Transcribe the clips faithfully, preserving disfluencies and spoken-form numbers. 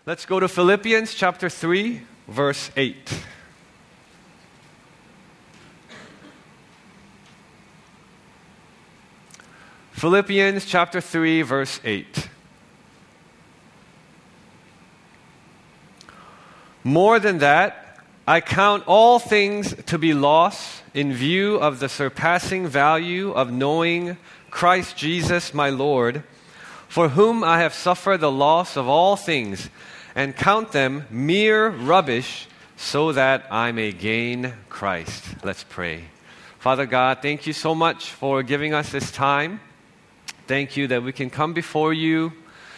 Let's go to Philippians chapter three, verse eight. Philippians chapter three, verse eight. More than that, I count all things to be loss in view of the surpassing value of knowing Christ Jesus my Lord, for whom I have suffered the loss of all things, and count them mere rubbish, so that I may gain Christ. Let's pray. Father God, thank you so much for giving us this time. Thank you that we can come before you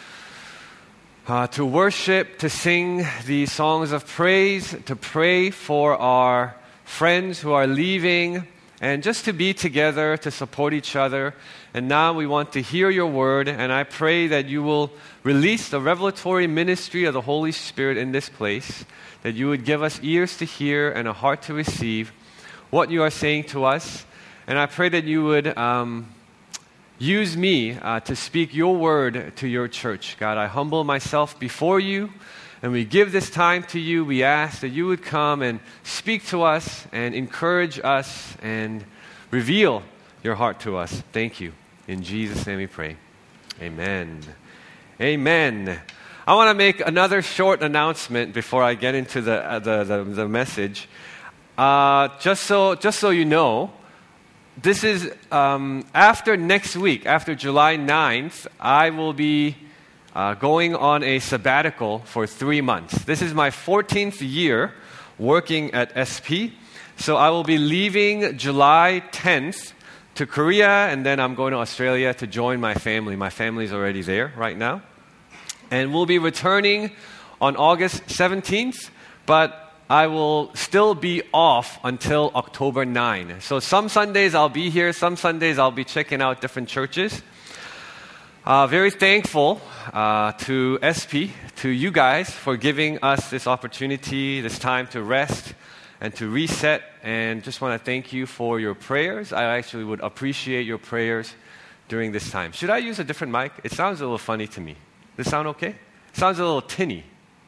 uh, to worship, to sing these songs of praise, to pray for our friends who are leaving, and just to be together, to support each other. And now we want to hear your word, and I pray that you will release the revelatory ministry of the Holy Spirit in this place, that you would give us ears to hear and a heart to receive what you are saying to us. And I pray that you would um, use me uh, to speak your word to your church. God, I humble myself before you, and we give this time to you. We ask that you would come and speak to us and encourage us and reveal your heart to us. Thank you. In Jesus' name we pray. Amen. Amen. I want to make another short announcement before I get into the uh, the, the, the message. Uh, just so just so you know, this is um, after next week, after July ninth, I will be uh, going on a sabbatical for three months. This is my fourteenth year working at S P, so I will be leaving July tenth to Korea, and then I'm going to Australia to join my family. My family's already there right now. And we'll be returning on August seventeenth, but I will still be off until October ninth. So some Sundays I'll be here, some Sundays I'll be checking out different churches. Uh, very thankful uh, to S P, to you guys, for giving us this opportunity, this time to rest and to reset. And just want to thank you for your prayers. I actually would appreciate your prayers during this time. Should I use a different mic? It sounds a little funny to me. Does it sound okay? It sounds a little tinny.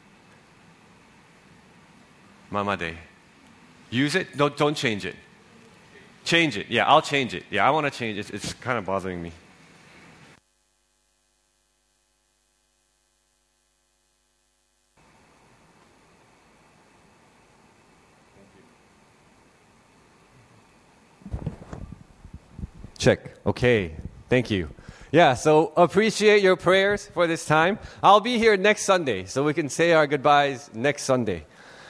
Mama Day. Use it? Don't, don't change it. Change it. Yeah, I'll change it. Yeah, I want to change it. It's kind of bothering me. Check. Okay. Thank you. Yeah, so appreciate your prayers for this time. I'll be here next Sunday, so we can say our goodbyes next Sunday.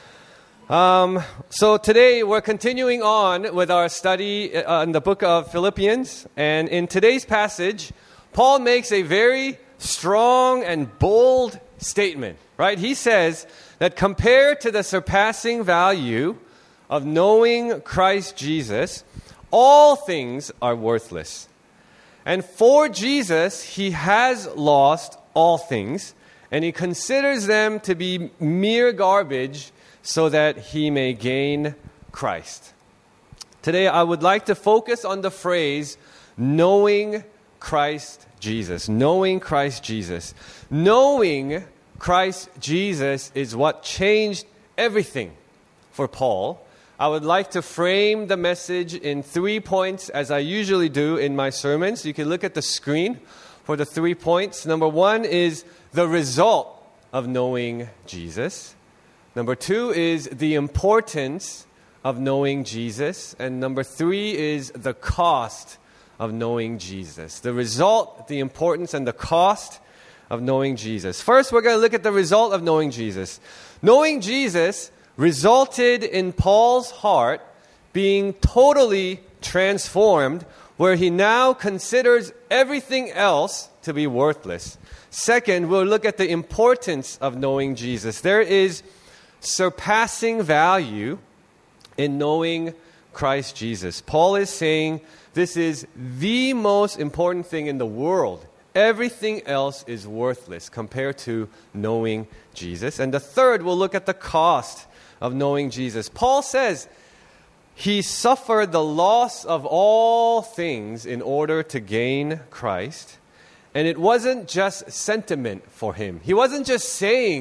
Um, so today we're continuing on with our study uh, in the book of Philippians. And in today's passage, Paul makes a very strong and bold statement, right? He says that compared to the surpassing value of knowing Christ Jesus, all things are worthless. And for Jesus, he has lost all things, and he considers them to be mere garbage so that he may gain Christ. Today, I would like to focus on the phrase, knowing Christ Jesus. Knowing Christ Jesus. Knowing Christ Jesus is what changed everything for Paul. I would like to frame the message in three points, as I usually do in my sermons. You can look at the screen for the three points. Number one is the result of knowing Jesus. Number two is the importance of knowing Jesus. And number three is the cost of knowing Jesus. The result, the importance, and the cost of knowing Jesus. First, we're going to look at the result of knowing Jesus. Knowing Jesus resulted in Paul's heart being totally transformed, where he now considers everything else to be worthless. Second, we'll look at the importance of knowing Jesus. There is surpassing value in knowing Christ Jesus. Paul is saying this is the most important thing in the world. Everything else is worthless compared to knowing Jesus. And the third, we'll look at the cost of knowing Jesus. Paul says he suffered the loss of all things in order to gain Christ. And it wasn't just sentiment for him. He wasn't just saying,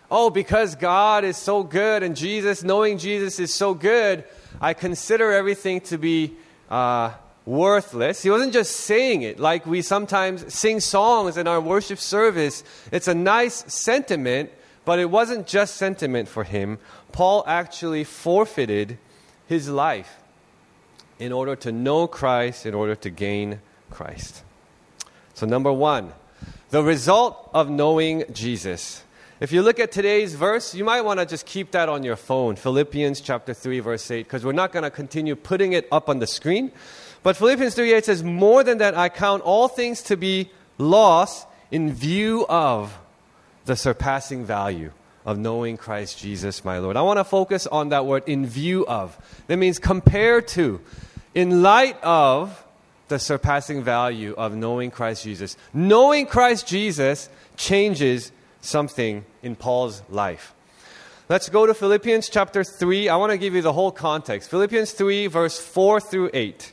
oh, because God is so good and Jesus, knowing Jesus is so good, I consider everything to be uh, worthless. He wasn't just saying it like we sometimes sing songs in our worship service. It's a nice sentiment, but it wasn't just sentiment for him. Paul actually forfeited his life in order to know Christ, in order to gain Christ. So number one, the result of knowing Jesus. If you look at today's verse, you might want to just keep that on your phone. Philippians chapter three, verse eight, because we're not going to continue putting it up on the screen. But Philippians three eight says, more than that, I count all things to be loss in view of the surpassing value of knowing Christ Jesus, my Lord. I want to focus on that word, in view of. That means compared to, in light of the surpassing value of knowing Christ Jesus. Knowing Christ Jesus changes something in Paul's life. Let's go to Philippians chapter three. I want to give you the whole context. Philippians three, verse four through eight.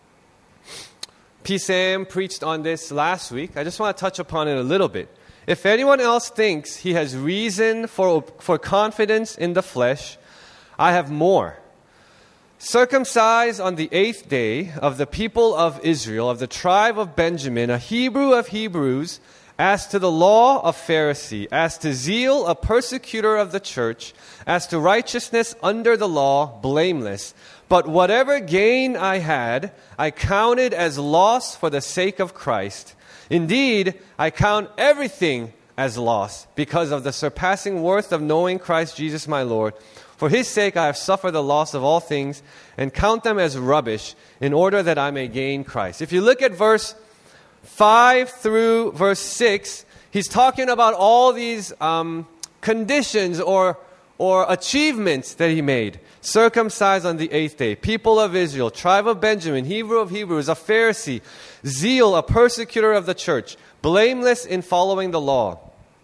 P. Sam preached on this last week. I just want to touch upon it a little bit. If anyone else thinks he has reason for, for confidence in the flesh, I have more. Circumcised on the eighth day of the people of Israel, of the tribe of Benjamin, a Hebrew of Hebrews, as to the law, a Pharisee, as to zeal, a persecutor of the church, as to righteousness under the law, blameless. But whatever gain I had, I counted as loss for the sake of Christ. Indeed, I count everything as loss because of the surpassing worth of knowing Christ Jesus my Lord. For his sake I have suffered the loss of all things and count them as rubbish in order that I may gain Christ. If you look at verse five through verse six, he's talking about all these um, conditions or, or achievements that he made. Circumcised on the eighth day, people of Israel, tribe of Benjamin, Hebrew of Hebrews, a Pharisee, zeal, a persecutor of the church, blameless in following the law.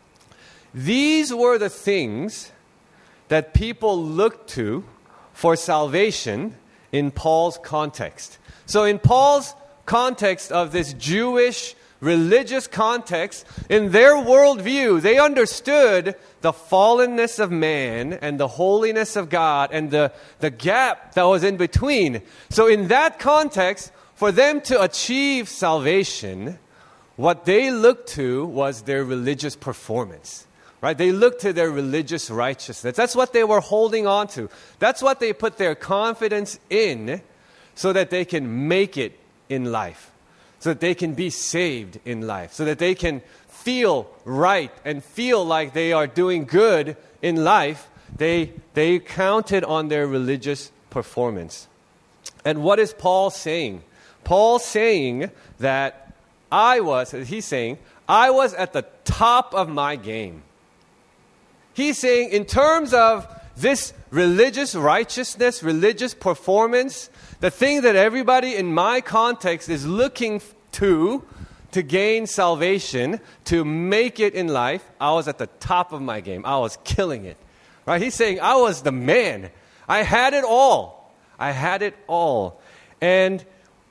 These were the things that people looked to for salvation in Paul's context. So in Paul's context of this Jewish religious context, in their worldview, they understood the fallenness of man and the holiness of God and the, the gap that was in between. So in that context, for them to achieve salvation, what they looked to was their religious performance. Right? They looked to their religious righteousness. That's what they were holding on to. That's what they put their confidence in so that they can make it in life. So that they can be saved in life. So that they can feel right and feel like they are doing good in life. They, they counted on their religious performance. And what is Paul saying? Paul's saying that I was, he's saying, I was at the top of my game. He's saying in terms of this religious righteousness, religious performance, the thing that everybody in my context is looking to, to gain salvation, to make it in life, I was at the top of my game. I was killing it. Right? He's saying I was the man. I had it all. I had it all. And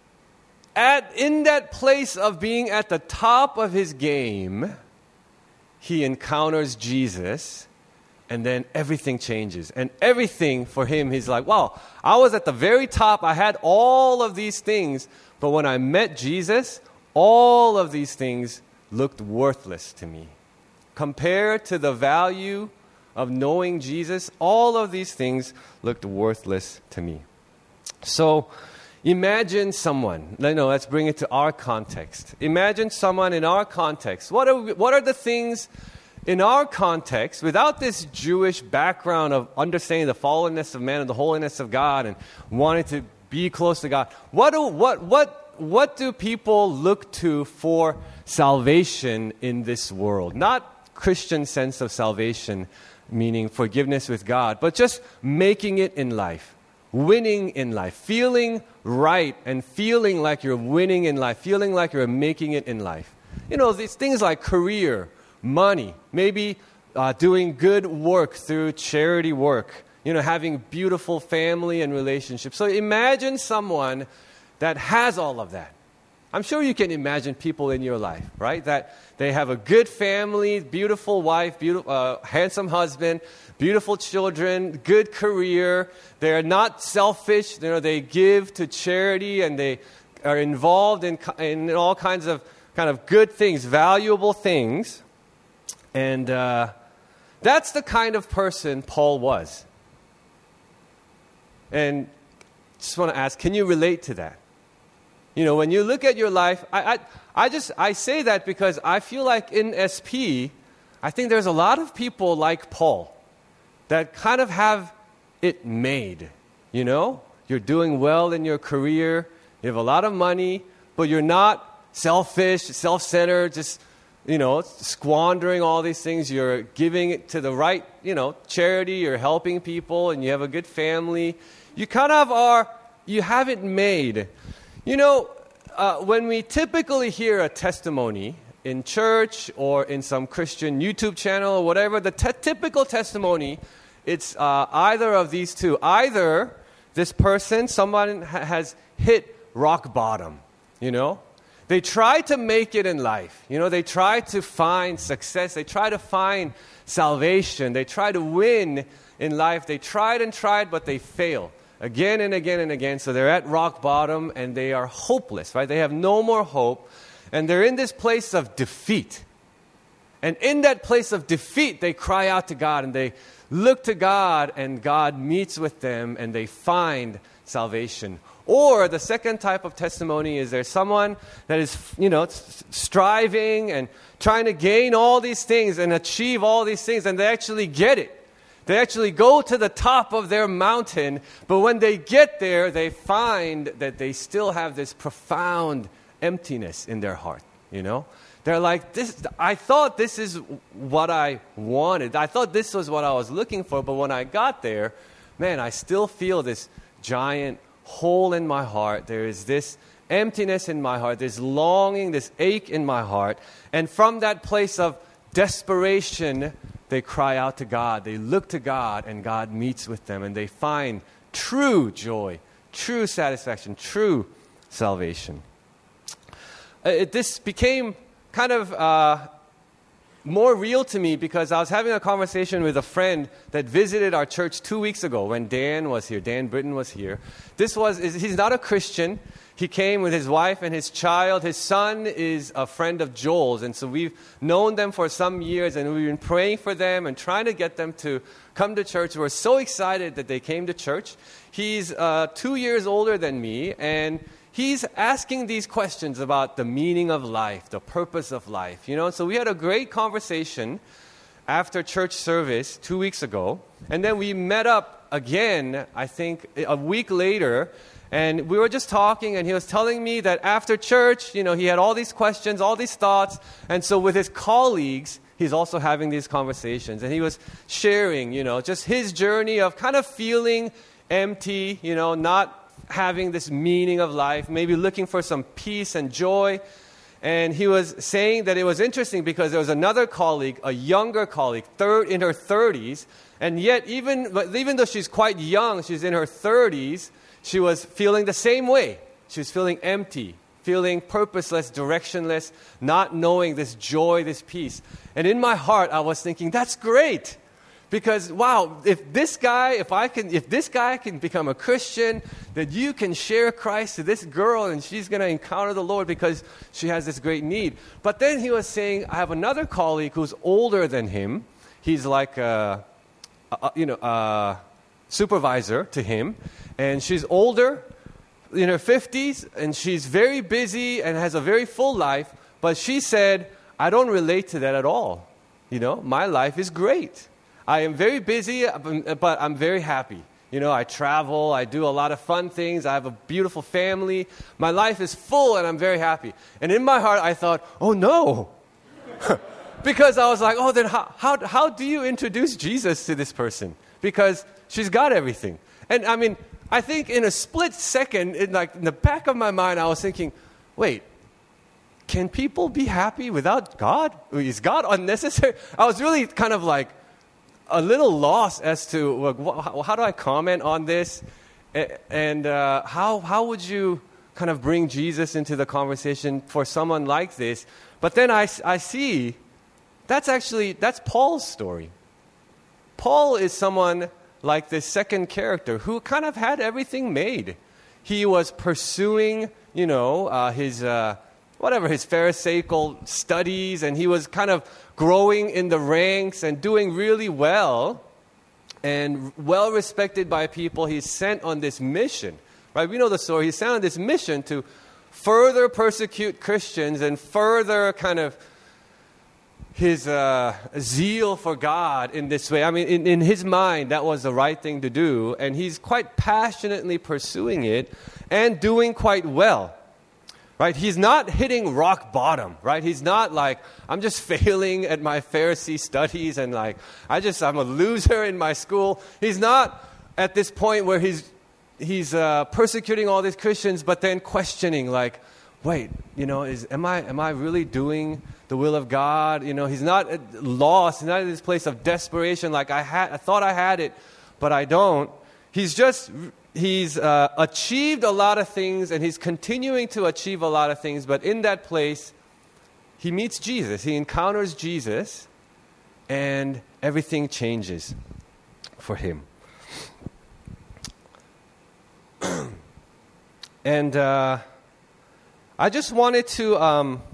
at in that place of being at the top of his game, he encounters Jesus. And then everything changes. And everything for him, he's like, wow, I was at the very top. I had all of these things. But when I met Jesus, all of these things looked worthless to me. Compared to the value of knowing Jesus, all of these things looked worthless to me. So imagine someone, you know, let's bring it to our context. Imagine someone in our context. What are, we, what are the things in our context, without this Jewish background of understanding the fallenness of man and the holiness of God and wanting to be close to God, what do, what, what, what do people look to for salvation in this world? Not Christian sense of salvation, meaning forgiveness with God, but just making it in life, winning in life, feeling right and feeling like you're winning in life, feeling like you're making it in life. You know, these things like career, money, maybe uh, doing good work through charity work, you know, having beautiful family and relationships. So imagine someone that has all of that. I'm sure you can imagine people in your life, right? That they have a good family, beautiful wife, beautiful, uh, handsome husband, beautiful children, good career. They're not selfish. You know, they give to charity and they are involved in, in all kinds of kind of good things, valuable things. And uh, that's the kind of person Paul was. And just want to ask, can you relate to that? You know, when you look at your life, I, I, I just, I say that because I feel like in S P, I think there's a lot of people like Paul that kind of have it made, you know? You're doing well in your career, you have a lot of money, but you're not selfish, self-centered, just, you know, squandering all these things. You're giving it to the right, you know, charity, you're helping people, and you have a good family. You kind of are, you have it made. You know, uh, when we typically hear a testimony in church or in some Christian YouTube channel or whatever, the te- typical testimony, it's uh, either of these two. Either this person, someone ha- has hit rock bottom, you know. They try to make it in life. You know, they try to find success. They try to find salvation. They try to win in life. They tried and tried, but they fail. Again and again and again. So they're at rock bottom and they are hopeless, right? They have no more hope. And they're in this place of defeat. And in that place of defeat, they cry out to God and they look to God and God meets with them and they find salvation. Or the second type of testimony is there's someone that is, you know, striving and trying to gain all these things and achieve all these things and they actually get it. They actually go to the top of their mountain, but when they get there, they find that they still have this profound emptiness in their heart, you know? They're like, this. I thought this is what I wanted. I thought this was what I was looking for, but when I got there, man, I still feel this giant hole in my heart. There is this emptiness in my heart, this longing, this ache in my heart. And from that place of desperation, they cry out to God. They look to God, and God meets with them, and they find true joy, true satisfaction, true salvation. Uh, it, this became kind of uh, more real to me because I was having a conversation with a friend that visited our church two weeks ago when Dan was here. Dan Britton was here. This was, he's not a Christian. He came with his wife and his child. His son is a friend of Joel's, and so we've known them for some years, and we've been praying for them and trying to get them to come to church. We're so excited that they came to church. He's uh, two years older than me, and he's asking these questions about the meaning of life, the purpose of life. You know, so we had a great conversation after church service two weeks ago, and then we met up again, I think, a week later. And we were just talking, and he was telling me that after church, you know, he had all these questions, all these thoughts. And so with his colleagues, he's also having these conversations. And he was sharing, you know, just his journey of kind of feeling empty, you know, not having this meaning of life, maybe looking for some peace and joy. And he was saying that it was interesting because there was another colleague, a younger colleague, third in her thirties. And yet, even, even though she's quite young, she's in her thirties, she was feeling the same way. She was feeling empty, feeling purposeless, directionless, not knowing this joy, this peace. And in my heart, I was thinking, that's great. Because, wow, if this guy, if I can, if this guy can become a Christian, that you can share Christ to this girl and she's going to encounter the Lord because she has this great need. But then he was saying, I have another colleague who's older than him. He's like, a, a, you know, a supervisor to him. And she's older, in her fifties, and she's very busy and has a very full life. But she said, I don't relate to that at all. You know, my life is great. I am very busy, but I'm very happy. You know, I travel, I do a lot of fun things, I have a beautiful family. My life is full and I'm very happy. And in my heart, I thought, oh no. Because I was like, oh, then how, how, how do you introduce Jesus to this person? Because she's got everything. And I mean, I think in a split second, in like in the back of my mind, I was thinking, wait, can people be happy without God? Is God unnecessary? I was really kind of like a little lost as to like, wh- how do I comment on this, and uh, how how would you kind of bring Jesus into the conversation for someone like this. But then I, I see that's actually, that's Paul's story. Paul is someone like this second character who kind of had everything made. He was pursuing, you know, uh, his, uh, whatever, his Pharisaical studies, and he was kind of growing in the ranks and doing really well and well respected by people. He's sent on this mission, right? We know the story. He's sent on this mission to further persecute Christians and further kind of his uh, zeal for God in this way. I mean, in, in his mind, that was the right thing to do, and he's quite passionately pursuing it and doing quite well, right? He's not hitting rock bottom, right? He's not like, I'm just failing at my Pharisee studies and like, I just, I'm a loser in my school. He's not at this point where he's, he's uh, persecuting all these Christians, but then questioning like, wait, you know, is am I am I really doing the will of God? You know, he's not lost. He's not in this place of desperation like I had. I thought I had it, but I don't. He's just, he's uh, achieved a lot of things, and he's continuing to achieve a lot of things. But in that place, he meets Jesus. He encounters Jesus, and everything changes for him. and... Uh, I just wanted to, um,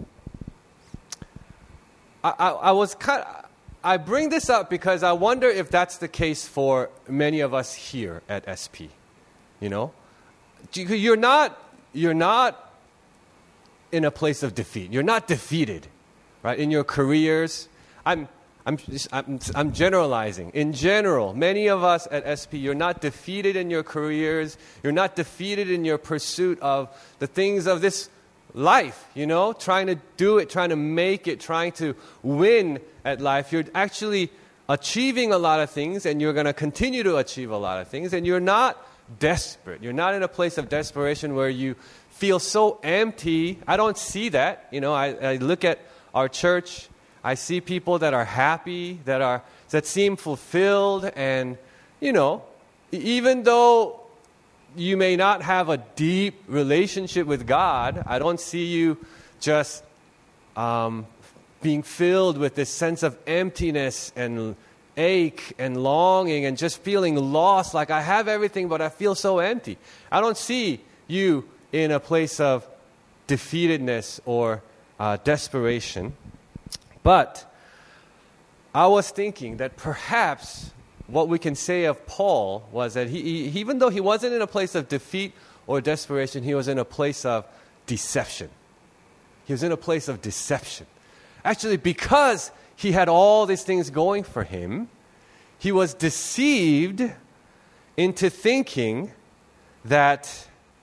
I, I, I was kind of, I bring this up because I wonder if that's the case for many of us here at S P, you know? You're not, you're not in a place of defeat. You're not defeated, right? In your careers. I'm, I'm, I'm, I'm generalizing. In general, many of us at S P, you're not defeated in your careers. You're not defeated in your pursuit of the things of this life, you know, trying to do it, trying to make it, trying to win at life. You're actually achieving a lot of things, and you're going to continue to achieve a lot of things, and you're not desperate. You're not in a place of desperation where you feel so empty. I don't see that. You know, I, I look at our church. I see people that are happy, that are that seem fulfilled, and, you know, even though you may not have a deep relationship with God, I don't see you just um, being filled with this sense of emptiness and ache and longing and just feeling lost, like I have everything, but I feel so empty. I don't see you in a place of defeatedness or uh, desperation. But I was thinking that perhaps what we can say of Paul was that he, he, even though he wasn't in a place of defeat or desperation, he was in a place of deception. He was in a place of deception. Actually, because he had all these things going for him, he was deceived into thinking that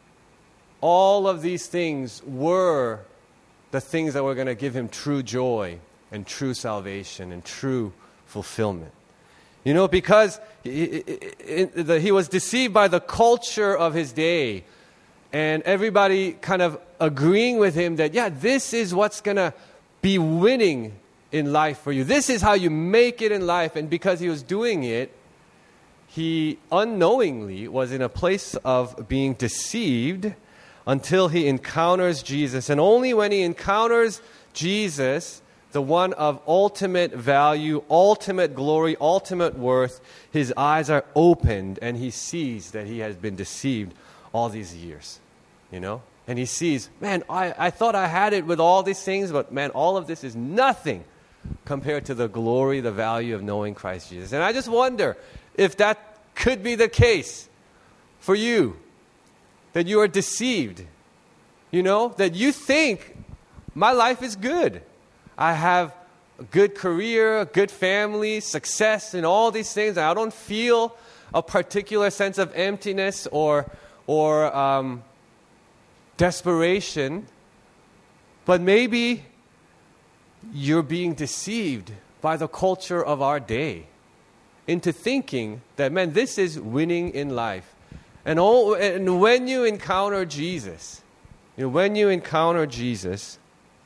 all of these things were the things that were going to give him true joy and true salvation and true fulfillment. You know, because he, he, he was deceived by the culture of his day, and everybody kind of agreeing with him that, yeah, this is what's going to be winning in life for you. This is how you make it in life. And because he was doing it, he unknowingly was in a place of being deceived until he encounters Jesus. And only when he encounters Jesus, the one of ultimate value, ultimate glory, ultimate worth, his eyes are opened and he sees that he has been deceived all these years, you know? And he sees, man, I, I thought I had it with all these things, but man, all of this is nothing compared to the glory, the value of knowing Christ Jesus. And I just wonder if that could be the case for you, that you are deceived, you know, that you think my life is good. I have a good career, a good family, success, and all these things. And I don't feel a particular sense of emptiness or or um, desperation. But maybe you're being deceived by the culture of our day into thinking that, man, this is winning in life. And, all, and when you encounter Jesus, you know, when you encounter Jesus,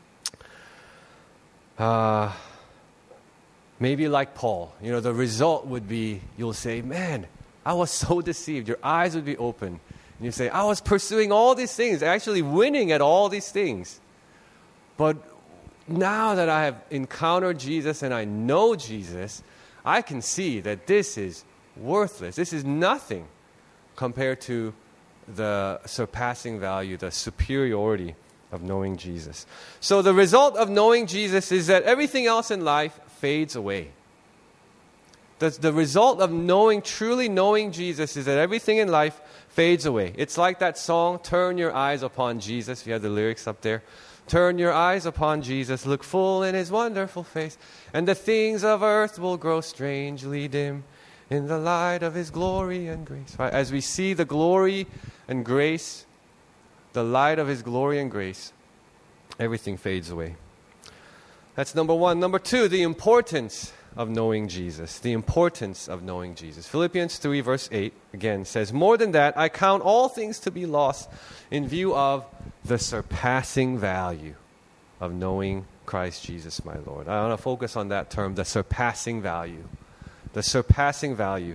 Uh, maybe like Paul, you know, the result would be, you'll say, man, I was so deceived. Your eyes would be open And you say, I was pursuing all these things, actually winning at all these things. But now that I have encountered Jesus and I know Jesus, I can see that this is worthless. This is nothing compared to the surpassing value, the superiority of knowing Jesus. So the result of knowing Jesus is that everything else in life fades away. The, the result of knowing, truly knowing Jesus is that everything in life fades away. It's like that song, Turn Your Eyes Upon Jesus. If you have the lyrics up there. Turn your eyes upon Jesus, look full in his wonderful face, and the things of earth will grow strangely dim in the light of his glory and grace. Right? As we see the glory and grace, the light of his glory and grace, everything fades away. That's number one. Number two, the importance of knowing Jesus. The importance of knowing Jesus. Philippians three verse eight again says, more than that, I count all things to be lost in view of the surpassing value of knowing Christ Jesus my Lord. I want to focus on that term, the surpassing value. The surpassing value.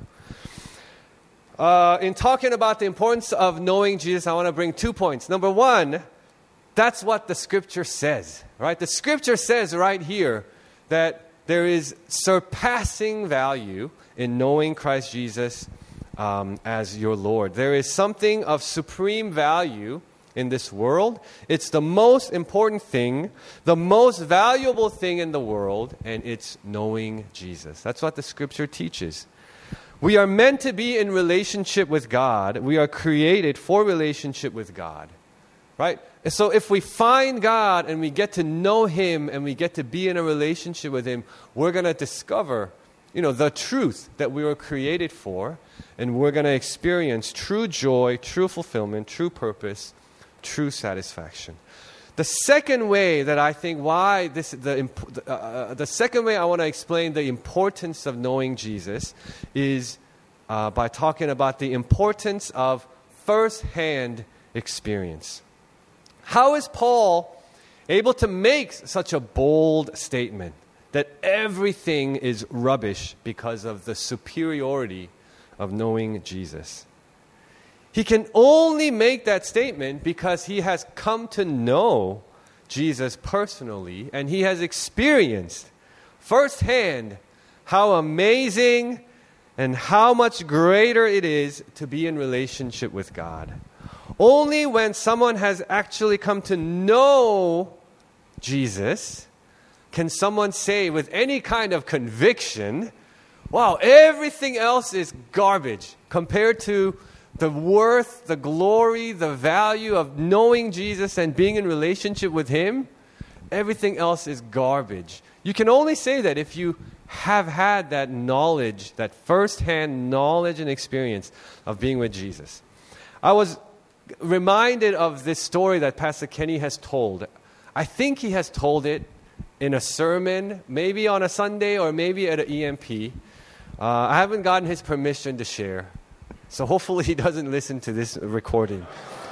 Uh, in talking about the importance of knowing Jesus, I want to bring two points. Number one, that's what the Scripture says. Right? The Scripture says right here that there is surpassing value in knowing Christ Jesus um, as your Lord. There is something of supreme value in this world. It's the most important thing, the most valuable thing in the world, and it's knowing Jesus. That's what the Scripture teaches. We are meant to be in relationship with God. We are created for relationship with God. Right? So if we find God and we get to know Him and we get to be in a relationship with Him, we're going to discover, you know, the truth that we were created for, and we're going to experience true joy, true fulfillment, true purpose, true satisfaction. The second way that I think why this the uh, the second way I want to explain the importance of knowing Jesus is uh, by talking about the importance of first-hand experience. How is Paul able to make such a bold statement that everything is rubbish because of the superiority of knowing Jesus? He can only make that statement because he has come to know Jesus personally, and he has experienced firsthand how amazing and how much greater it is to be in relationship with God. Only when someone has actually come to know Jesus can someone say with any kind of conviction, wow, everything else is garbage compared to the worth, the glory, the value of knowing Jesus and being in relationship with Him. Everything else is garbage. You can only say that if you have had that knowledge, that first-hand knowledge and experience of being with Jesus. I was reminded of this story that Pastor Kenny has told. I think he has told it in a sermon, maybe on a Sunday or maybe at an E M P. Uh, I haven't gotten his permission to share, so hopefully he doesn't listen to this recording.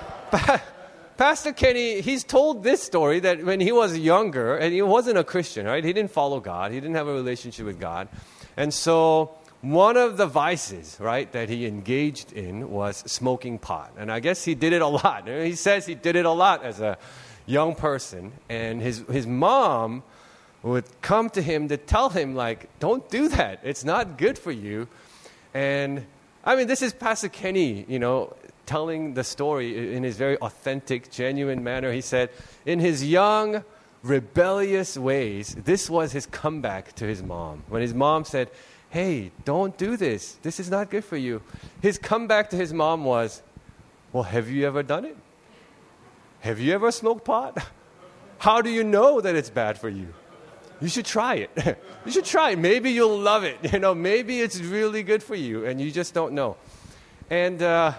Pastor Kenny, he's told this story that when he was younger, and he wasn't a Christian, right? He didn't follow God. He didn't have a relationship with God. And so one of the vices, right, that he engaged in was smoking pot. And I guess he did it a lot. He says he did it a lot as a young person. And his, his mom would come to him to tell him, like, don't do that. It's not good for you. And, I mean, this is Pastor Kenny, you know, telling the story in his very authentic, genuine manner. He said, in his young, rebellious ways, this was his comeback to his mom. When his mom said, hey, don't do this. This is not good for you. His comeback to his mom was, well, have you ever done it? Have you ever smoked pot? How do you know that it's bad for you? You should try it. You should try it. Maybe you'll love it. You know, maybe it's really good for you, and you just don't know. And uh,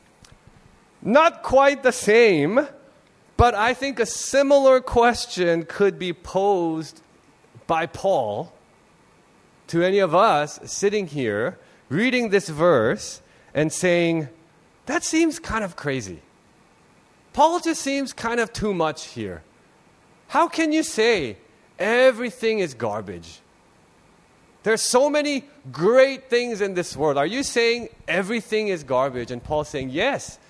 not quite the same, but I think a similar question could be posed by Paul to any of us sitting here, reading this verse and saying, that seems kind of crazy. Paul just seems kind of too much here. How can you say everything is garbage? There's so many great things in this world. Are you saying everything is garbage? And Paul's saying, yes,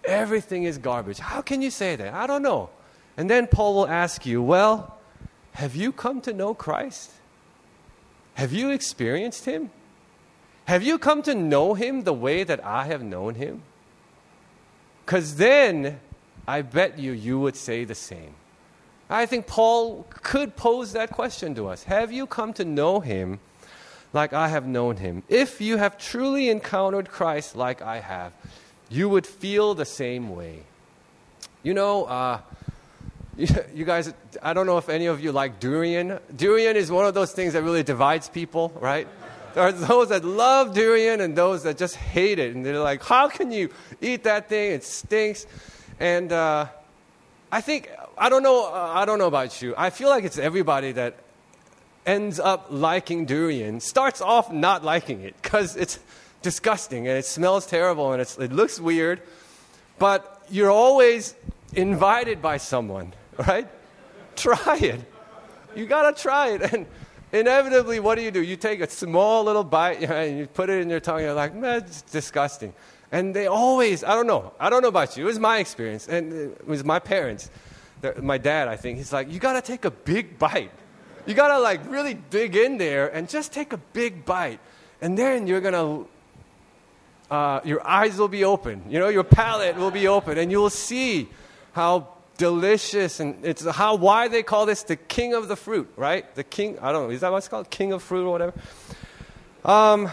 everything is garbage. How can you say that? I don't know. And then Paul will ask you, well, have you come to know Christ? Have you experienced Him? Have you come to know Him the way that I have known Him? Because then, I bet you, you would say the same. I think Paul could pose that question to us. Have you come to know Him like I have known Him? If you have truly encountered Christ like I have, you would feel the same way. You know, uh, you guys, I don't know if any of you like durian. Durian is one of those things that really divides people, right? There are those that love durian and those that just hate it. And they're like, how can you eat that thing? It stinks. And uh, I think, I don't know, uh, I don't know about you. I feel like it's everybody that ends up liking durian, starts off not liking it because it's disgusting and it smells terrible and it's, it looks weird. But you're always invited by someone, right? Try it. You got to try it. And inevitably, what do you do? You take a small little bite, you know, and you put it in your tongue, and you're like, man, it's disgusting. And they always, I don't know, I don't know about you. It was my experience, and it was my parents. My dad, I think, he's like, you got to take a big bite. You got to like really dig in there and just take a big bite. And then you're going to, uh, your eyes will be open. You know, your palate will be open, and you will see how delicious, and it's how, why they call this the king of the fruit, right? The king, I don't know, is that what it's called? King of fruit or whatever? Um,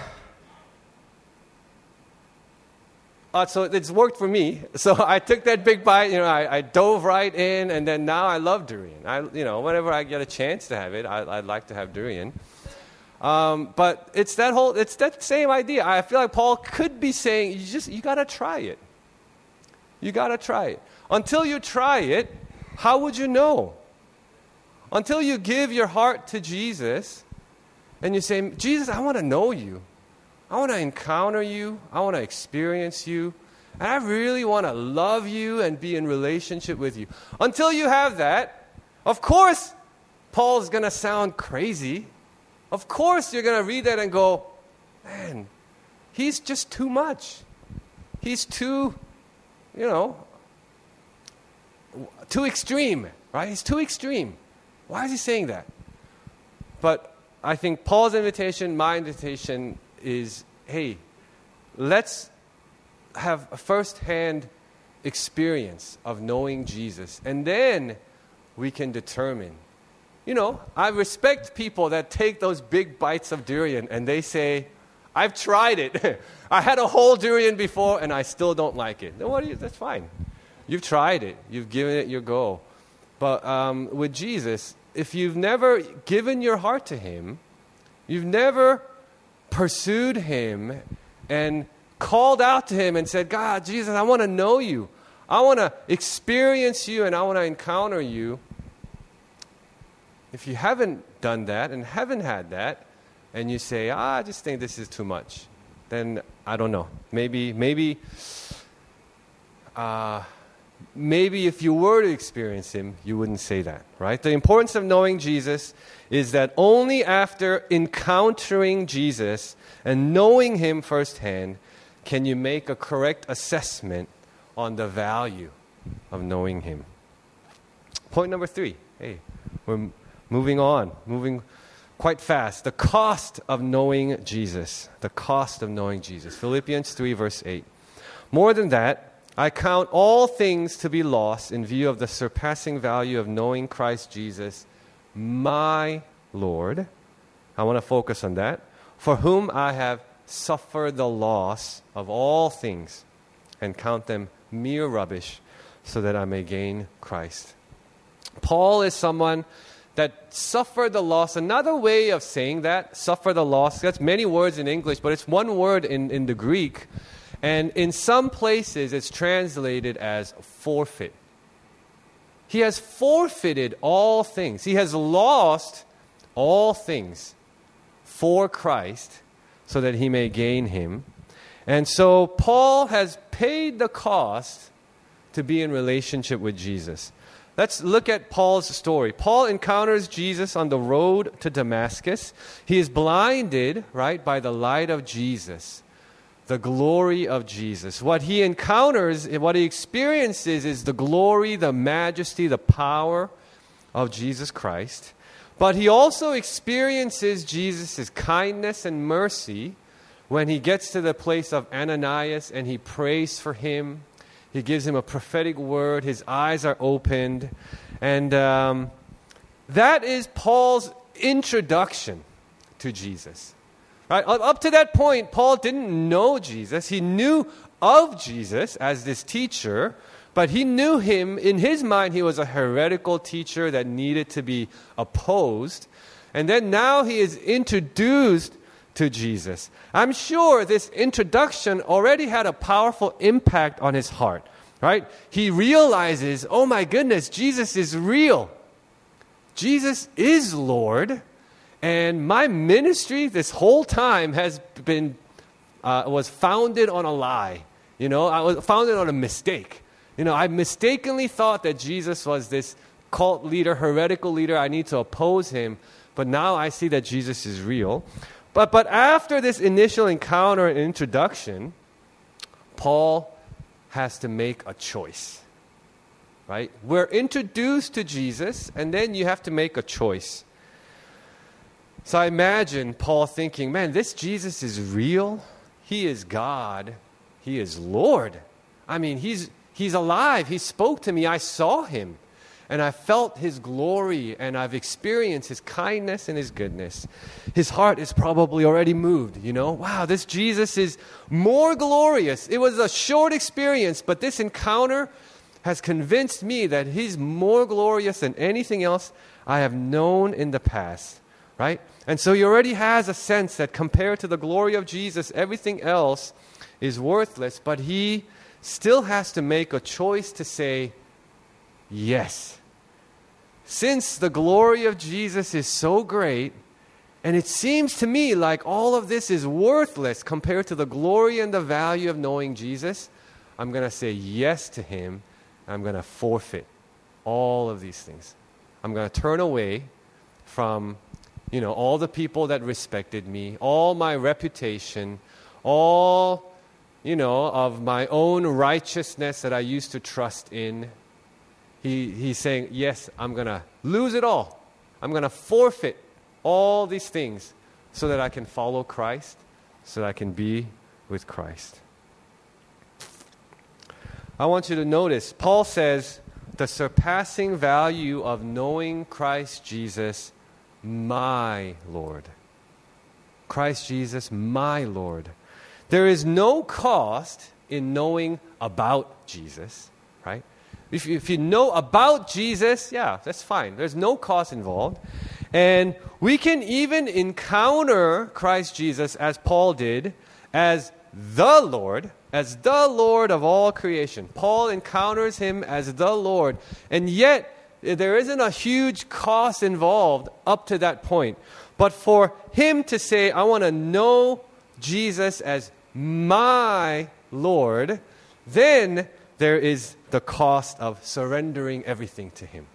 uh, so it's worked for me. So I took that big bite, you know, I, I dove right in, and then now I love durian. I, you know, whenever I get a chance to have it, I, I'd like to have durian. Um, but it's that whole, it's that same idea. I feel like Paul could be saying, you just, you got to try it. You got to try it. Until you try it, how would you know? Until you give your heart to Jesus and you say, Jesus, I want to know you. I want to encounter you. I want to experience you. And I really want to love you and be in relationship with you. Until you have that, of course, Paul's going to sound crazy. Of course, you're going to read that and go, man, he's just too much. He's too, you know, too extreme, right? He's too extreme. Why is he saying that? But I think Paul's invitation, my invitation is, hey, let's have a first-hand experience of knowing Jesus. And then we can determine. You know, I respect people that take those big bites of durian and they say, I've tried it. I had a whole durian before and I still don't like it. Then what do you, that's fine. You've tried it. You've given it your go. But um, with Jesus, if you've never given your heart to Him, you've never pursued Him and called out to Him and said, God, Jesus, I want to know you. I want to experience you and I want to encounter you. If you haven't done that and haven't had that, and you say, ah, I just think this is too much, then I don't know. Maybe, maybe, uh, maybe if you were to experience Him, you wouldn't say that, right? The importance of knowing Jesus is that only after encountering Jesus and knowing Him firsthand can you make a correct assessment on the value of knowing Him. Point number three. Hey, we're moving on, moving quite fast. The cost of knowing Jesus. The cost of knowing Jesus. Philippians three, verse eight. More than that, I count all things to be lost in view of the surpassing value of knowing Christ Jesus, my Lord. I want to focus on that. For whom I have suffered the loss of all things and count them mere rubbish so that I may gain Christ. Paul is someone that suffered the loss. Another way of saying that, suffer the loss, that's many words in English, but it's one word in, in the Greek. And in some places, it's translated as forfeit. He has forfeited all things. He has lost all things for Christ so that he may gain Him. And so Paul has paid the cost to be in relationship with Jesus. Let's look at Paul's story. Paul encounters Jesus on the road to Damascus. He is blinded, right, by the light of Jesus. the glory of Jesus. What he encounters, what he experiences is the glory, the majesty, the power of Jesus Christ. But he also experiences Jesus' kindness and mercy when he gets to the place of Ananias and he prays for him. He gives him a prophetic word. His eyes are opened. And um, that is Paul's introduction to Jesus. Right? Up to that point, Paul didn't know Jesus. He knew of Jesus as this teacher, but he knew him. In his mind, he was a heretical teacher that needed to be opposed. And then now he is introduced to Jesus. I'm sure this introduction already had a powerful impact on his heart, right? He realizes, oh my goodness, Jesus is real. Jesus is Lord. And my ministry this whole time has been, uh, was founded on a lie. You know, I was founded on a mistake. You know, I mistakenly thought that Jesus was this cult leader, heretical leader. I need to oppose him. But now I see that Jesus is real. But, but after this initial encounter and introduction, Paul has to make a choice. Right? We're introduced to Jesus, and then you have to make a choice. So I imagine Paul thinking, man, this Jesus is real. He is God. He is Lord. I mean, he's, he's alive. He spoke to me. I saw him. And I felt his glory, and I've experienced his kindness and his goodness. His heart is probably already moved, you know. Wow, this Jesus is more glorious. It was a short experience, but this encounter has convinced me that he's more glorious than anything else I have known in the past. Right? And so he already has a sense that compared to the glory of Jesus, everything else is worthless. But he still has to make a choice to say, yes. Since the glory of Jesus is so great, and it seems to me like all of this is worthless compared to the glory and the value of knowing Jesus, I'm going to say yes to him. I'm going to forfeit all of these things. I'm going to turn away from You know, all the people that respected me, all my reputation, all, you know, of my own righteousness that I used to trust in. He, he's saying, yes, I'm going to lose it all. I'm going to forfeit all these things so that I can follow Christ, so that I can be with Christ. I want you to notice, Paul says, the surpassing value of knowing Christ Jesus, my Lord. Christ Jesus, my Lord. There is no cost in knowing about Jesus, right? If you, if you know about Jesus, yeah, that's fine. There's no cost involved. And we can even encounter Christ Jesus, as Paul did, as the Lord, as the Lord of all creation. Paul encounters him as the Lord. And yet, there isn't a huge cost involved up to that point. But for him to say, I want to know Jesus as my Lord, then there is the cost of surrendering everything to him.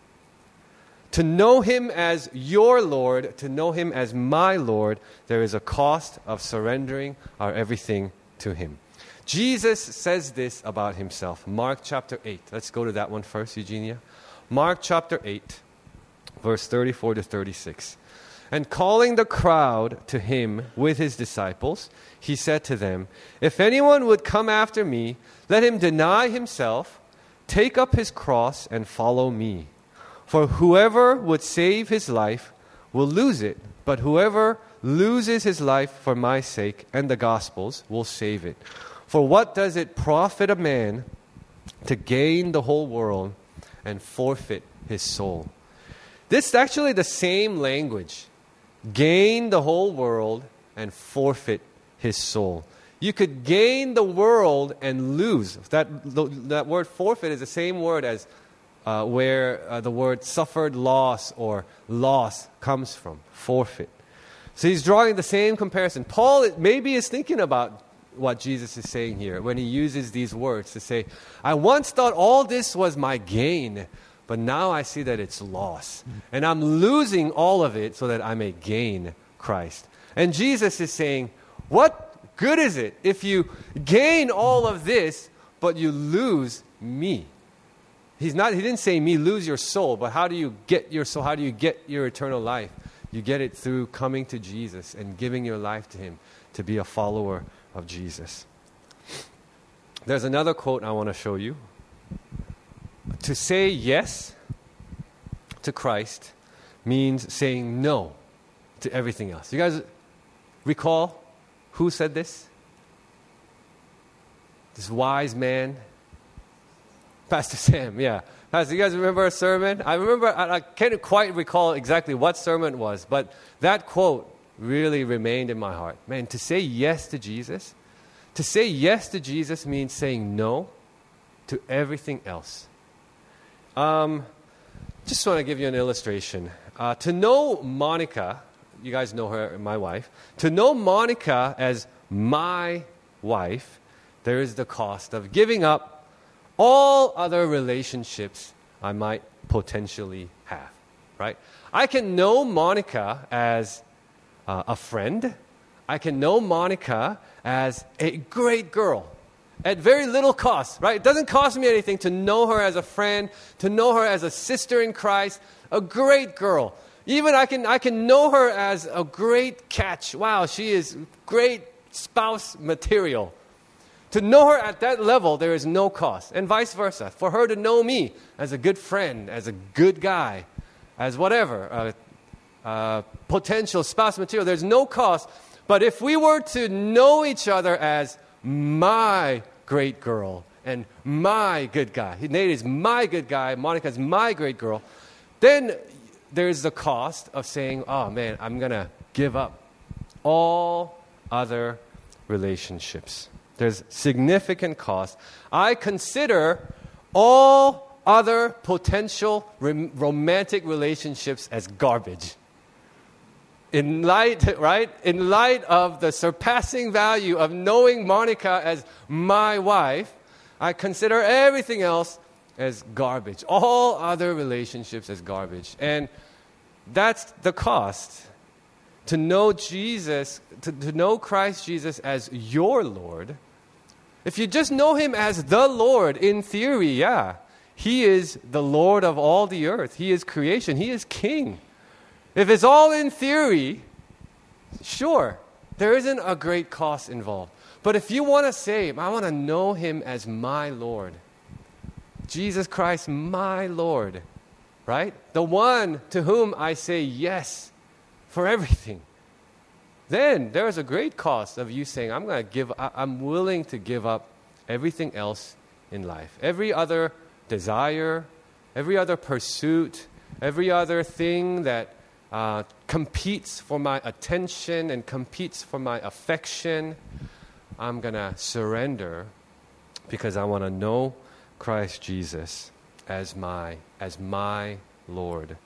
To know him as your Lord, to know him as my Lord, there is a cost of surrendering our everything to him. Jesus says this about himself. Mark chapter eight. Let's go to that one first, Eugenia. Mark chapter eight, verse thirty-four to thirty-six. And calling the crowd to him with his disciples, he said to them, if anyone would come after me, let him deny himself, take up his cross, and follow me. For whoever would save his life will lose it, but whoever loses his life for my sake and the gospel's will save it. For what does it profit a man to gain the whole world and forfeit his soul? This is actually the same language. Gain the whole world and forfeit his soul. You could gain the world and lose. That, that word forfeit is the same word as uh, where uh, the word suffered loss or loss comes from. Forfeit. So he's drawing the same comparison. Paul maybe is thinking about what Jesus is saying here when he uses these words to say, I once thought all this was my gain, but now I see that it's loss. And I'm losing all of it so that I may gain Christ. And Jesus is saying, what good is it if you gain all of this, but you lose me? He's not, he didn't say me, lose your soul, but how do you get your soul? How do you get your eternal life? You get it through coming to Jesus and giving your life to him to be a follower of Jesus. There's another quote I want to show you. To say yes to Christ means saying no to everything else. You guys recall who said this? This wise man? Pastor Sam, yeah. Pastor, you guys remember a sermon? I remember, I, I can't quite recall exactly what sermon it was, but that quote really remained in my heart. Man, to say yes to Jesus, to say yes to Jesus means saying no to everything else. Um, just want to give you an illustration. Uh, to know Monica, you guys know her, my wife. To know Monica as my wife, there is the cost of giving up all other relationships I might potentially have, right? I can know Monica as uh, a friend. I can know Monica as a great girl at very little cost, right? It doesn't cost me anything to know her as a friend, to know her as a sister in Christ, a great girl. Even I can, I can know her as a great catch. Wow, she is great spouse material. To know her at that level, there is no cost. And vice versa. For her to know me as a good friend, as a good guy, as whatever, uh, uh, potential spouse material, there's no cost. But if we were to know each other as my great girl and my good guy, Nate is my good guy, Monica is my great girl, then there's the cost of saying, oh man, I'm going to give up all other relationships. There's significant cost. I consider all other potential rom- romantic relationships as garbage. In light, right? In light of the surpassing value of knowing Monica as my wife, I consider everything else as garbage. All other relationships as garbage. And that's the cost. To know Jesus, to, to know Christ Jesus as your Lord. If you just know him as the Lord, in theory, yeah, he is the Lord of all the earth. He is creation. He is king. If it's all in theory, sure, there isn't a great cost involved. But if you want to say, I want to know him as my Lord, Jesus Christ, my Lord, right? The one to whom I say yes for everything. Then there is a great cost of you saying, I'm going to give, I'm willing to give up everything else in life. Every other desire, every other pursuit, every other thing that uh, competes for my attention and competes for my affection, I'm going to surrender because I want to know Christ Jesus as my, as my Lord.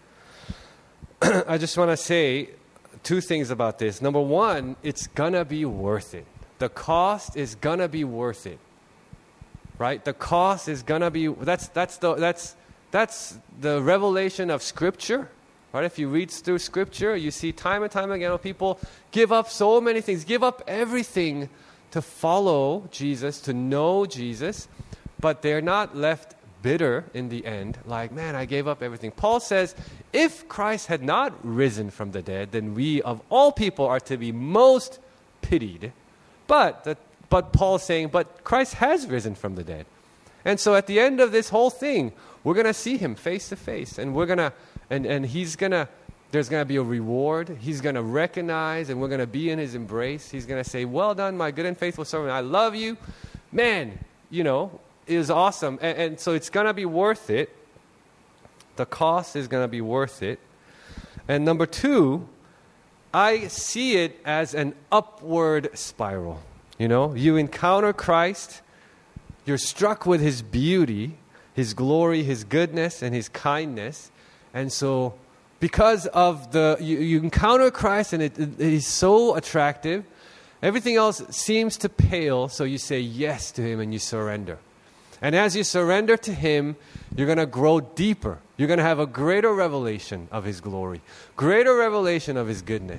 I just want to say two things about this. Number one, it's gonna be worth it. The cost is gonna be worth it, right? The cost is gonna be. That's that's the that's that's the revelation of Scripture, right? If you read through Scripture, you see time and time again people give up so many things, give up everything to follow Jesus, to know Jesus, but they're not left bitter in the end, like, man, I gave up everything. Paul says, if Christ had not risen from the dead, then we of all people are to be most pitied. But, the, but Paul's saying, but Christ has risen from the dead. And so at the end of this whole thing, we're going to see him face to face. And we're going to, and, and he's going to, there's going to be a reward. He's going to recognize, and we're going to be in his embrace. He's going to say, well done, my good and faithful servant. I love you. Man, you know, is awesome. And, and so it's going to be worth it. The cost is going to be worth it. And number two, I see it as an upward spiral. You know, you encounter Christ, you're struck with his beauty, his glory, his goodness, and his kindness. And so because of the, you, you encounter Christ and it, it, it is so attractive, everything else seems to pale, so you say yes to him and you surrender. And as you surrender to him, you're going to grow deeper. You're going to have a greater revelation of his glory, greater revelation of his goodness.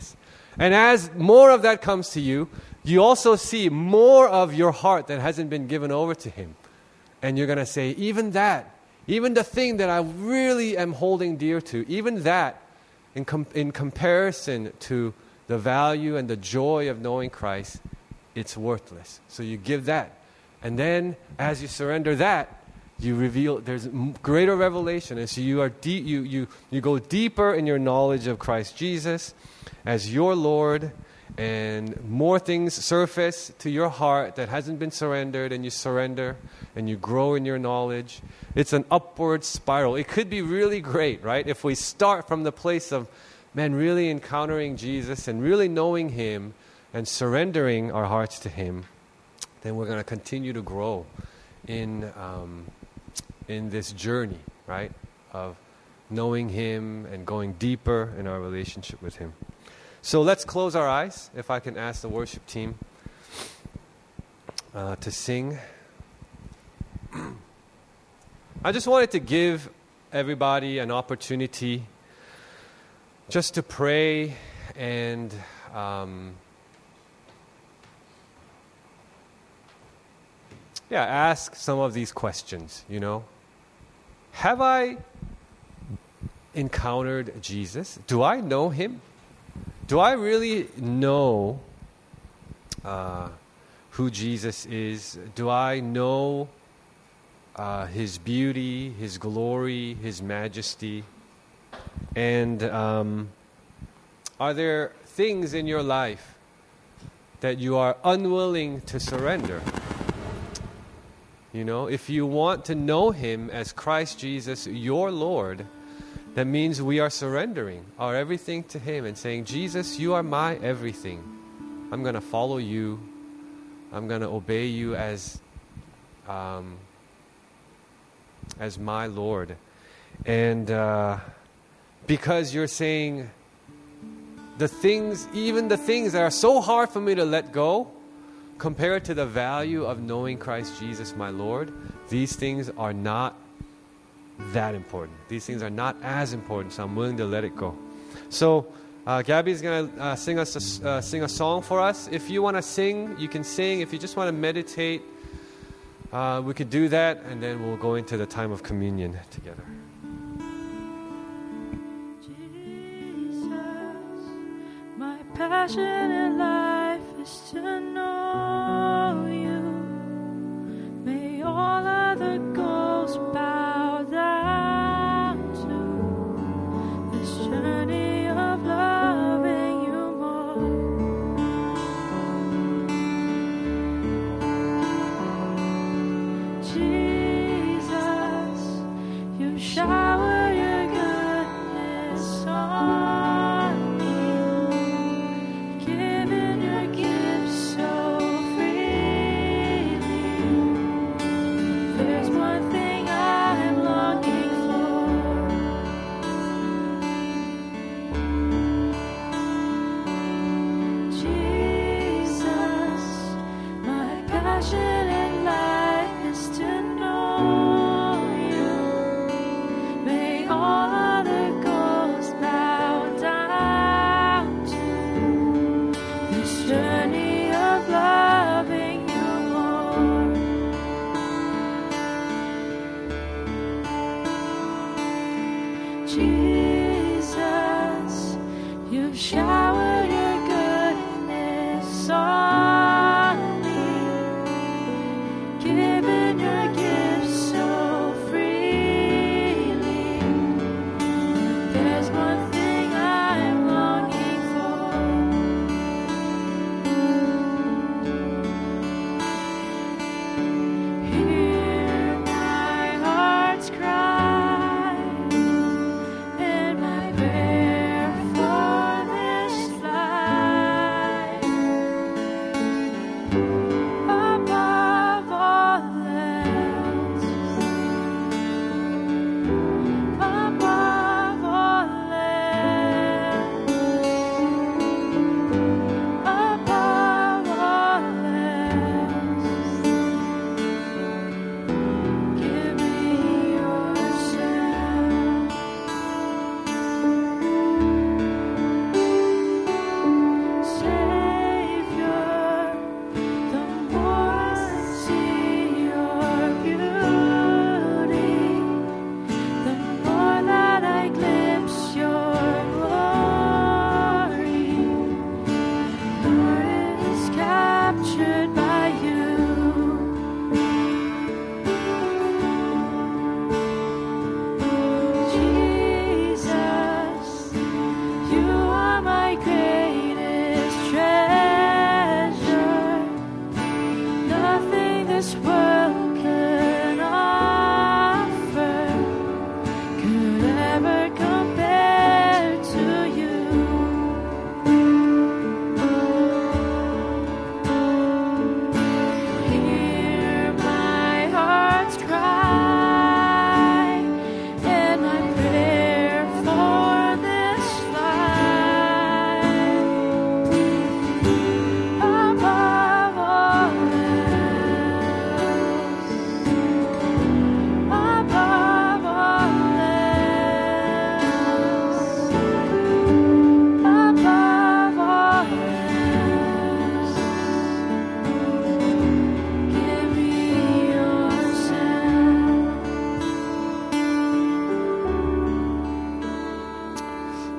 And as more of that comes to you, you also see more of your heart that hasn't been given over to Him. And you're going to say, even that, even the thing that I really am holding dear to, even that, in, com- in comparison to the value and the joy of knowing Christ, it's worthless. So you give that. And then as you surrender that, you reveal, there's greater revelation. And so you, are de- you, you, you go deeper in your knowledge of Christ Jesus as your Lord, and more things surface to your heart that hasn't been surrendered, and you surrender and you grow in your knowledge. It's an upward spiral. It could be really great, right? If we start from the place of, man, really encountering Jesus and really knowing Him and surrendering our hearts to Him, then we're going to continue to grow in um, in this journey, right, of knowing Him and going deeper in our relationship with Him. So let's close our eyes. If I can ask the worship team uh, to sing. I just wanted to give everybody an opportunity just to pray and um, yeah, ask some of these questions, you know. Have I encountered Jesus? Do I know Him? Do I really know uh, who Jesus is? Do I know uh, His beauty, His glory, His majesty? And um, are there things in your life that you are unwilling to surrender? You know, if you want to know Him as Christ Jesus, your Lord, that means we are surrendering our everything to Him and saying, Jesus, you are my everything. I'm going to follow you. I'm going to obey you as, um, as my Lord. And uh, because you're saying the things, even the things that are so hard for me to let go, compared to the value of knowing Christ Jesus, my Lord, these things are not that important. These things are not as important, so I'm willing to let it go. So uh, Gabby is going to uh, sing us a, uh, sing a song for us. If you want to sing, you can sing. If you just want to meditate, uh, we could do that, and then we'll go into the time of communion together. Jesus, my passion in life is to know you. May all other goals bow down to this journey of loving you more. Jesus, you shower your goodness on me, giving your gifts so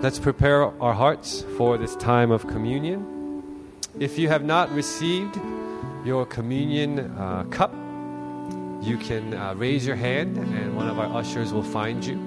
let's prepare our hearts for this time of communion. If you have not received your communion uh, cup, you can uh, raise your hand and one of our ushers will find you.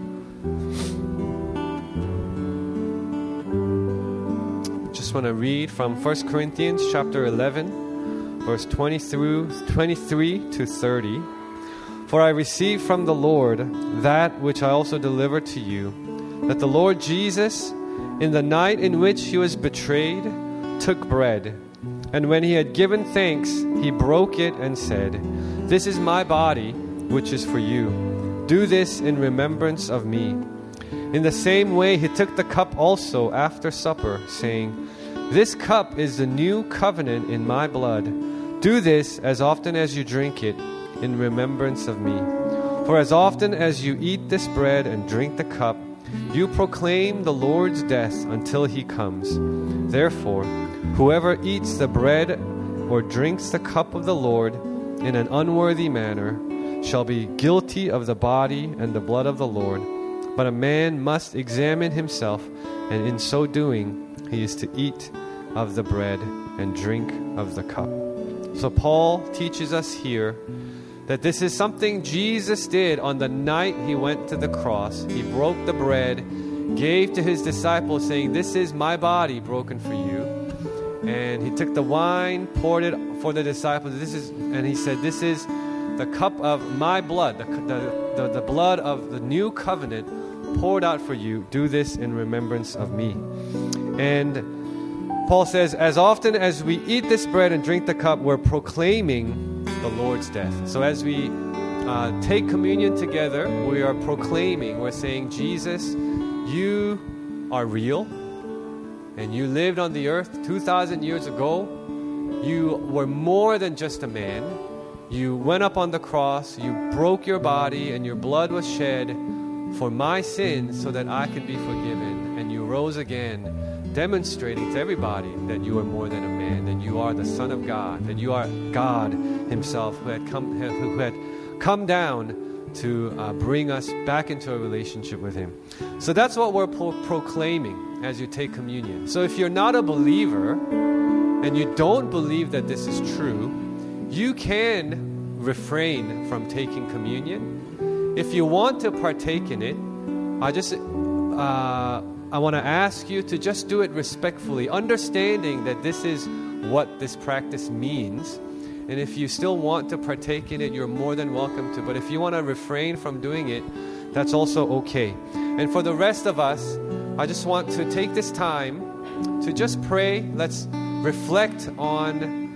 Just want to read from First Corinthians chapter eleven, verse twenty through twenty-three to thirty. For I received from the Lord that which I also delivered to you, that the Lord Jesus, in the night in which he was betrayed, took bread, and when he had given thanks, he broke it and said, "This is my body, which is for you. Do this in remembrance of me." In the same way, he took the cup also after supper, saying, "This cup is the new covenant in my blood. Do this as often as you drink it in remembrance of me. For as often as you eat this bread and drink the cup, you proclaim the Lord's death until he comes. Therefore, whoever eats the bread or drinks the cup of the Lord in an unworthy manner shall be guilty of the body and the blood of the Lord. But a man must examine himself, and in so doing, he is to eat of the bread and drink of the cup." So Paul teaches us here that this is something Jesus did on the night he went to the cross. He broke the bread, gave to his disciples, saying, "This is my body broken for you." And he took the wine, poured it for the disciples. This is, and he said, "This is the cup of my blood, the, the, the, the blood of the new covenant poured out for you. Do this in remembrance of me." And Paul says, as often as we eat this bread and drink the cup, we're proclaiming the Lord's death. So as we uh, take communion together, we are proclaiming, we're saying, Jesus, you are real, and you lived on the earth two thousand years ago. You were more than just a man. You went up on the cross, you broke your body, and your blood was shed for my sins so that I could be forgiven. And you rose again, demonstrating to everybody that you are more than a man, that you are the Son of God, that you are God himself who had come, who had come down to uh, bring us back into a relationship with him. So that's what we're pro- proclaiming as you take communion. So if you're not a believer and you don't believe that this is true, you can refrain from taking communion. If you want to partake in it, I just uh, I want to ask you to just do it respectfully, understanding that this is what this practice means. And if you still want to partake in it, you're more than welcome to. But if you want to refrain from doing it, that's also okay. And for the rest of us, I just want to take this time to just pray. Let's reflect on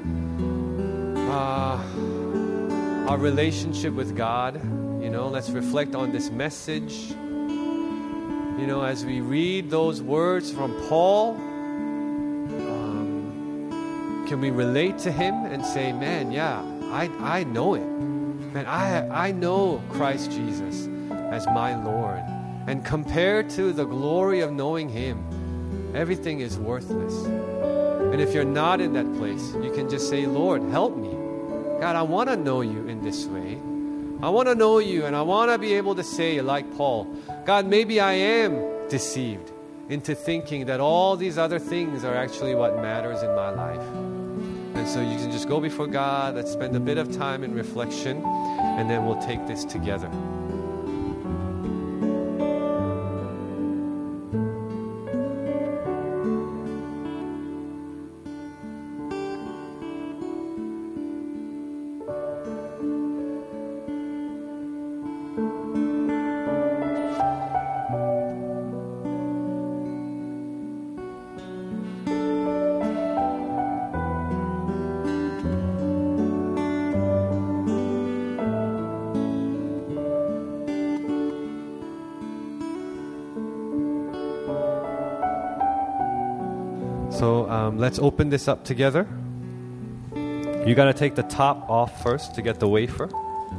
uh, our relationship with God. You know, let's reflect on this message. You know, as we read those words from Paul, um, can we relate to him and say, man, yeah, I I know it. Man, I I know Christ Jesus as my Lord. And compared to the glory of knowing him, everything is worthless. And if you're not in that place, you can just say, Lord, help me. God, I want to know you in this way. I want to know you, and I want to be able to say, like Paul, God, maybe I am deceived into thinking that all these other things are actually what matters in my life. And so you can just go before God. Let's spend a bit of time in reflection, and then we'll take this together. So um, let's open this up together. You got to take the top off first to get the wafer.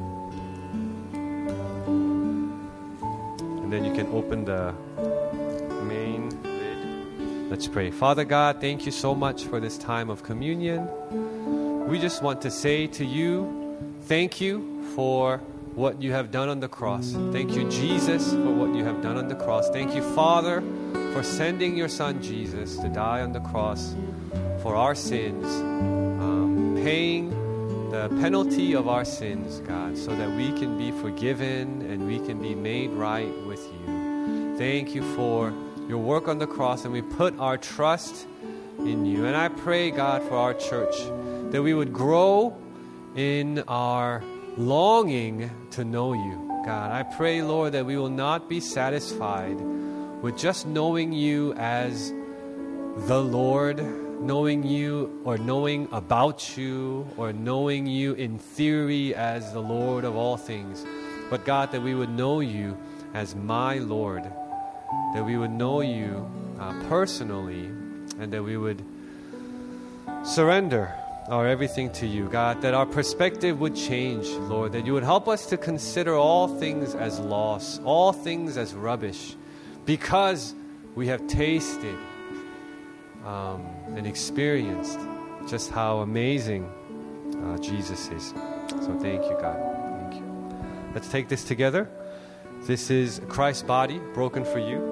And then you can open the main lid. Let's pray. Father God, thank you so much for this time of communion. We just want to say to you, thank you for what you have done on the cross. Thank you, Jesus, for what you have done on the cross. Thank you, Father, for sending your Son, Jesus, to die on the cross for our sins, um, paying the penalty of our sins, God, so that we can be forgiven and we can be made right with you. Thank you for your work on the cross, and we put our trust in you. And I pray, God, for our church, that we would grow in our longing to know you. God, I pray, Lord, that we will not be satisfied with just knowing you as the Lord, knowing you or knowing about you or knowing you in theory as the Lord of all things. But God, that we would know you as my Lord, that we would know you uh, personally, and that we would surrender our everything to you, God, that our perspective would change, Lord, that you would help us to consider all things as loss, all things as rubbish, because we have tasted um, and experienced just how amazing uh, Jesus is. So thank you, God. Thank you. Let's take this together. This is Christ's body broken for you.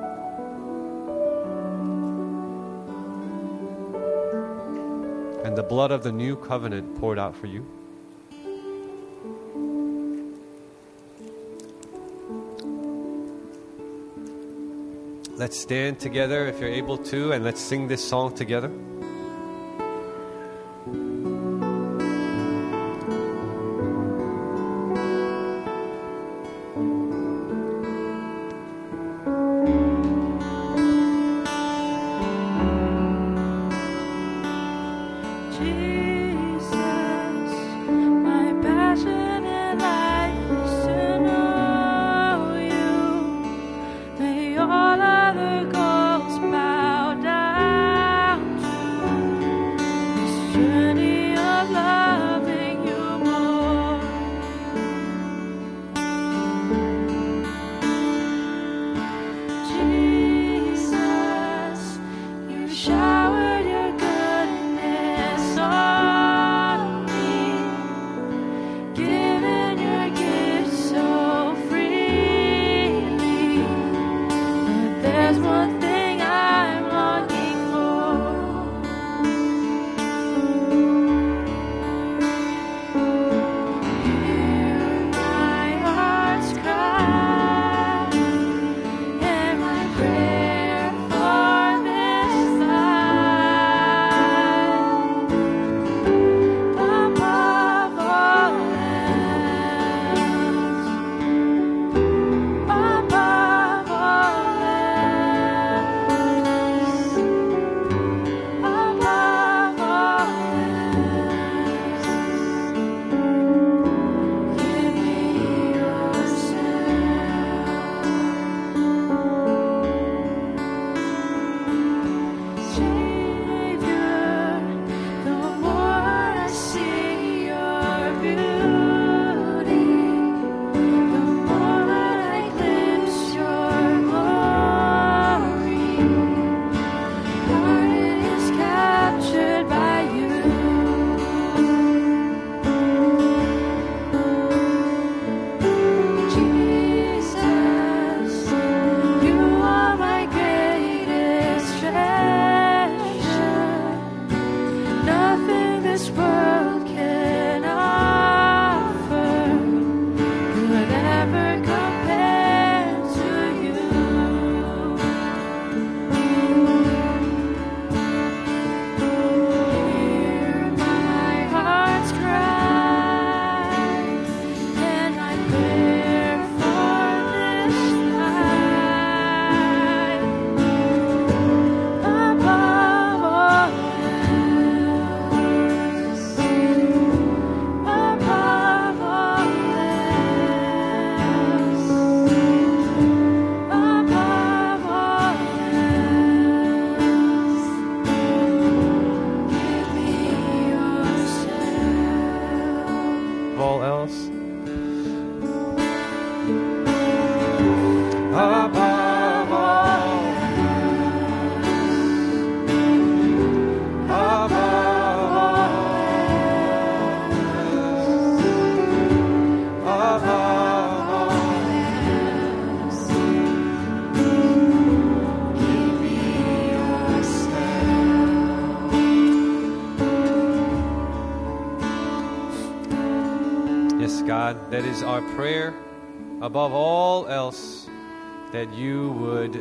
And the blood of the new covenant poured out for you. Let's stand together if you're able to, and let's sing this song together. Above Yes, God, that is our prayer above all else, that you would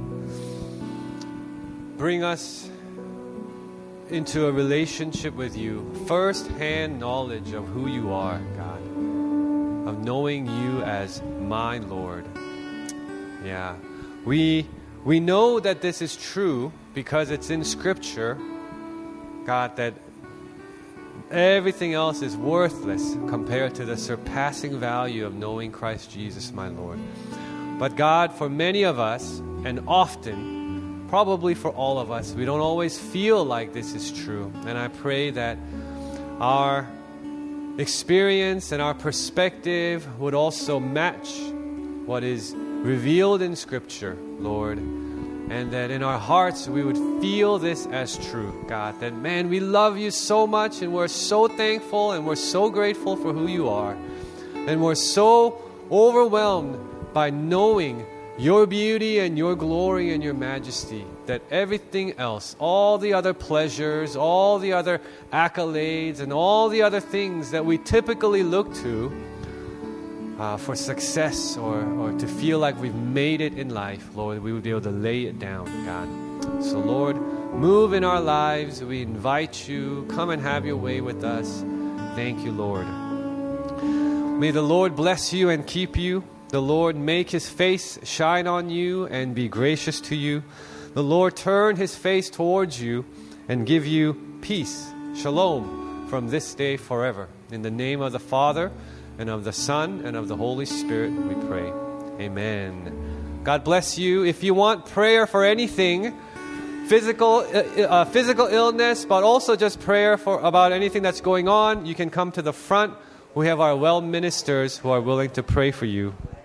bring us into a relationship with you, first-hand knowledge of who you are, God, of knowing you as my Lord. Yeah, we we know that this is true because it's in Scripture, God, that everything else is worthless compared to the surpassing value of knowing Christ Jesus, my Lord. But God, for many of us, and often, probably for all of us, we don't always feel like this is true. And I pray that our experience and our perspective would also match what is revealed in Scripture, Lord. And that in our hearts we would feel this as true, God. That, man, we love you so much and we're so thankful and we're so grateful for who you are. And we're so overwhelmed by knowing your beauty and your glory and your majesty, that everything else, all the other pleasures, all the other accolades, and all the other things that we typically look to uh, for success or, or to feel like we've made it in life, Lord, we would be able to lay it down, God. So, Lord, move in our lives. We invite you. Come and have your way with us. Thank you, Lord. May the Lord bless you and keep you. The Lord make his face shine on you and be gracious to you. The Lord turn his face towards you and give you peace, shalom, from this day forever. In the name of the Father, and of the Son, and of the Holy Spirit, we pray. Amen. God bless you. If you want prayer for anything, physical uh, uh, physical illness, but also just prayer for about anything that's going on, you can come to the front. We have our well ministers who are willing to pray for you.